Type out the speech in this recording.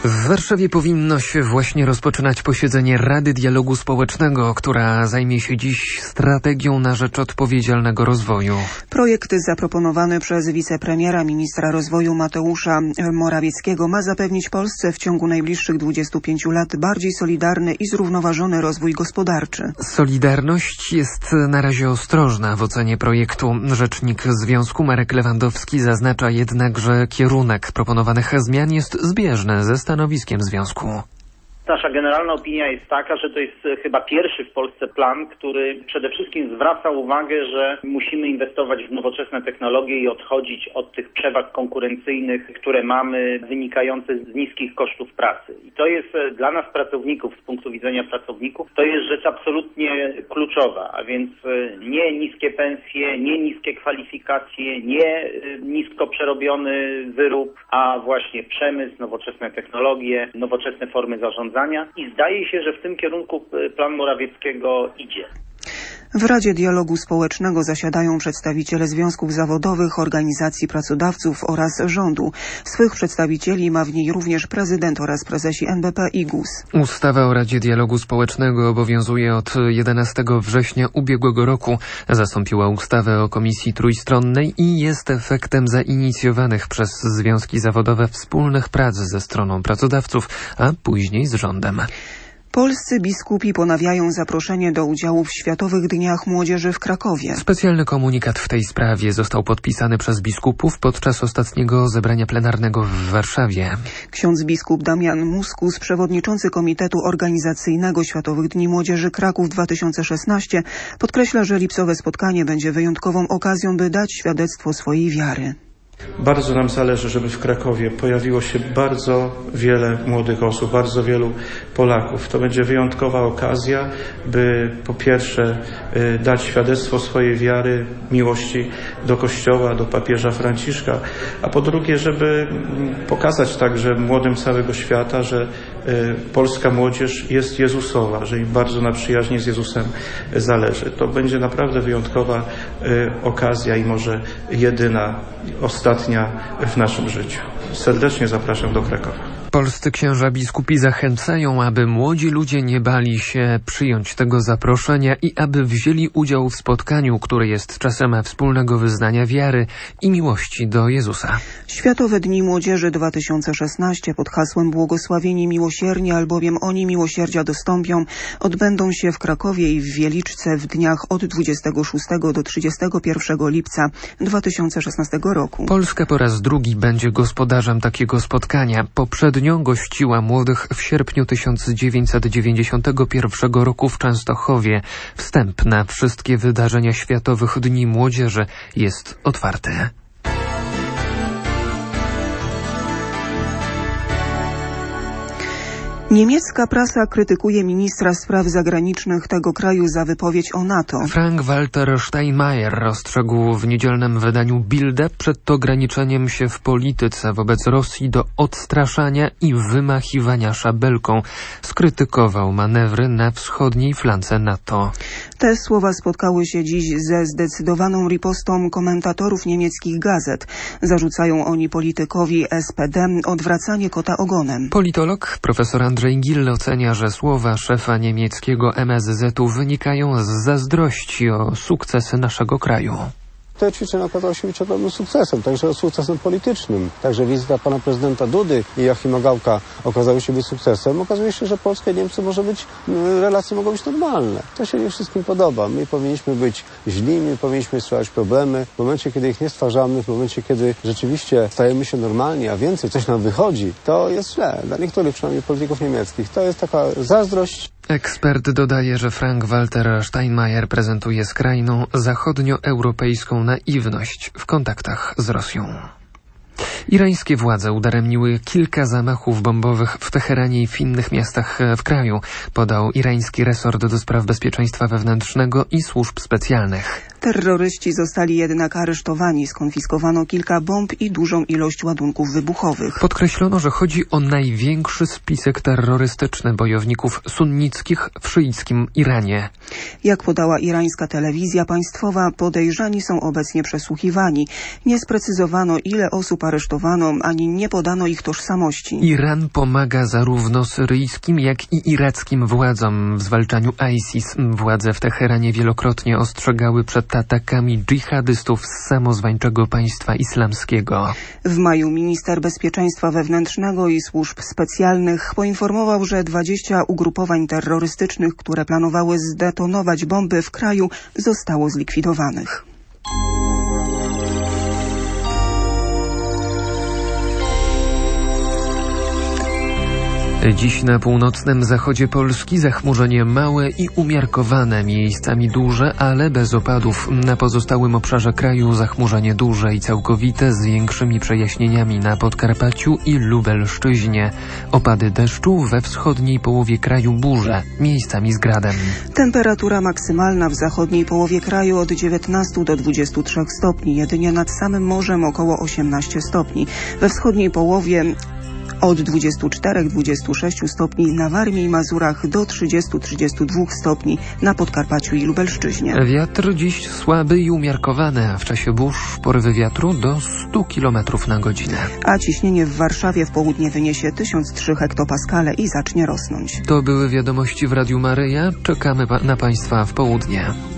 W Warszawie powinno się właśnie rozpoczynać posiedzenie Rady Dialogu Społecznego, która zajmie się dziś strategią na rzecz odpowiedzialnego rozwoju. Projekt zaproponowany przez wicepremiera, ministra rozwoju Mateusza Morawieckiego ma zapewnić Polsce w ciągu najbliższych 25 lat bardziej solidarny i zrównoważony rozwój gospodarczy. Solidarność jest na razie ostrożna w ocenie projektu. Rzecznik Związku Marek Lewandowski zaznacza jednak, że kierunek proponowanych zmian jest zbieżny ze stanowiskiem związku. Nasza generalna opinia jest taka, że to jest chyba pierwszy w Polsce plan, który przede wszystkim zwraca uwagę, że musimy inwestować w nowoczesne technologie i odchodzić od tych przewag konkurencyjnych, które mamy, wynikające z niskich kosztów pracy. I to jest dla nas pracowników, z punktu widzenia pracowników, to jest rzecz absolutnie kluczowa, a więc nie niskie pensje, nie niskie kwalifikacje, nie nisko przerobiony wyrób, a właśnie przemysł, nowoczesne technologie, nowoczesne formy zarządzania. I zdaje się, że w tym kierunku plan Morawieckiego idzie. W Radzie Dialogu Społecznego zasiadają przedstawiciele związków zawodowych, organizacji pracodawców oraz rządu. Swych przedstawicieli ma w niej również prezydent oraz prezesi NBP i GUS. Ustawa o Radzie Dialogu Społecznego obowiązuje od 11 września ubiegłego roku. Zastąpiła ustawę o Komisji Trójstronnej i jest efektem zainicjowanych przez związki zawodowe wspólnych prac ze stroną pracodawców, a później z rządem. Polscy biskupi ponawiają zaproszenie do udziału w Światowych Dniach Młodzieży w Krakowie. Specjalny komunikat w tej sprawie został podpisany przez biskupów podczas ostatniego zebrania plenarnego w Warszawie. Ksiądz biskup Damian Muskus, przewodniczący Komitetu Organizacyjnego Światowych Dni Młodzieży Kraków 2016, podkreśla, że lipcowe spotkanie będzie wyjątkową okazją, by dać świadectwo swojej wiary. Bardzo nam zależy, żeby w Krakowie pojawiło się bardzo wiele młodych osób, bardzo wielu Polaków. To będzie wyjątkowa okazja, by po pierwsze dać świadectwo swojej wiary, miłości do Kościoła, do papieża Franciszka, a po drugie, żeby pokazać także młodym całego świata, że polska młodzież jest Jezusowa, że im bardzo na przyjaźni z Jezusem zależy. To będzie naprawdę wyjątkowa okazja i może jedyna, ostatnia w naszym życiu. Serdecznie zapraszam do Krakowa. Polscy księża biskupi zachęcają, aby młodzi ludzie nie bali się przyjąć tego zaproszenia i aby wzięli udział w spotkaniu, które jest czasem wspólnego wyznania wiary i miłości do Jezusa. Światowe Dni Młodzieży 2016 pod hasłem Błogosławieni miłosierni, albowiem oni miłosierdzia dostąpią, odbędą się w Krakowie i w Wieliczce w dniach od 26 do 31 lipca 2016 roku. Polska po raz drugi będzie gospodarzem takiego spotkania. Poprzednio gościła młodych w sierpniu 1991 roku w Częstochowie. Wstęp na wszystkie wydarzenia Światowych Dni Młodzieży jest otwarty. Niemiecka prasa krytykuje ministra spraw zagranicznych tego kraju za wypowiedź o NATO. Frank-Walter Steinmeier ostrzegł w niedzielnym wydaniu Bilda przed ograniczeniem się w polityce wobec Rosji do odstraszania i wymachiwania szabelką. Skrytykował manewry na wschodniej flance NATO. Te słowa spotkały się dziś ze zdecydowaną ripostą komentatorów niemieckich gazet. Zarzucają oni politykowi SPD odwracanie kota ogonem. Politolog profesor Andrzej Gill ocenia, że słowa szefa niemieckiego MSZ-u wynikają z zazdrości o sukcesy naszego kraju. Te ćwiczenia okazało się być ogromnym sukcesem, także sukcesem politycznym. Także wizyta pana prezydenta Dudy i Joachima Gaucka okazały się być sukcesem. Okazuje się, że Polska i Niemcy relacje mogą być normalne. To się nie wszystkim podoba. My powinniśmy być źli, my powinniśmy stwarzać problemy. W momencie, kiedy ich nie stwarzamy, w momencie, kiedy rzeczywiście stajemy się normalni, a więcej coś nam wychodzi, to jest źle. Dla niektórych, przynajmniej polityków niemieckich, to jest taka zazdrość. Ekspert dodaje, że Frank-Walter Steinmeier prezentuje skrajną zachodnioeuropejską naiwność w kontaktach z Rosją. Irańskie władze udaremniły kilka zamachów bombowych w Teheranie i w innych miastach w kraju, podał irański resort do spraw bezpieczeństwa wewnętrznego i służb specjalnych. Terroryści zostali jednak aresztowani. Skonfiskowano kilka bomb i dużą ilość ładunków wybuchowych. Podkreślono, że chodzi o największy spisek terrorystyczny bojowników sunnickich w szyickim Iranie. Jak podała irańska telewizja państwowa, podejrzani są obecnie przesłuchiwani. Nie sprecyzowano, ile osób aresztowano, ani nie podano ich tożsamości. Iran pomaga zarówno syryjskim, jak i irackim władzom w zwalczaniu ISIS. Władze w Teheranie wielokrotnie ostrzegały przed atakami dżihadystów z samozwańczego państwa islamskiego. W maju minister bezpieczeństwa wewnętrznego i służb specjalnych poinformował, że 20 ugrupowań terrorystycznych, które planowały zdetonować bomby w kraju, zostało zlikwidowanych. Dziś na północnym zachodzie Polski zachmurzenie małe i umiarkowane, miejscami duże, ale bez opadów. Na pozostałym obszarze kraju zachmurzenie duże i całkowite z większymi przejaśnieniami na Podkarpaciu i Lubelszczyźnie. Opady deszczu we wschodniej połowie kraju burze, miejscami z gradem. Temperatura maksymalna w zachodniej połowie kraju od 19 do 23 stopni, jedynie nad samym morzem około 18 stopni. We wschodniej połowie od 24-26 stopni na Warmii i Mazurach do 30-32 stopni na Podkarpaciu i Lubelszczyźnie. Wiatr dziś słaby i umiarkowany, a w czasie burz porywy wiatru do 100 km na godzinę. A ciśnienie w Warszawie w południe wyniesie 1003 hektopaskale i zacznie rosnąć. To były wiadomości w Radiu Maryja. Czekamy na Państwa w południe.